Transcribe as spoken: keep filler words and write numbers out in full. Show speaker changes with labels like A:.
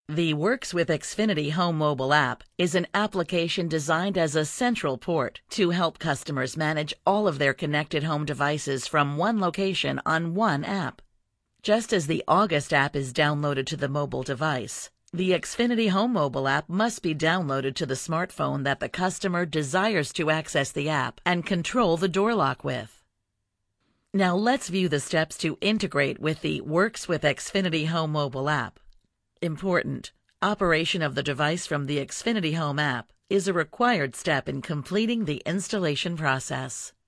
A: The Works with Xfinity Home mobile app is an application designed as a central port to help customers manage all of their connected home devices from one location on one app. Just as the August app is downloaded to the mobile device, the Xfinity Home mobile app must be downloaded to the smartphone that the customer desires to access the app and control the door lock with. Now let's view the steps to integrate with the Works with Xfinity Home mobile app. Important: operation of the device from the Xfinity Home app is a required step in completing the installation process.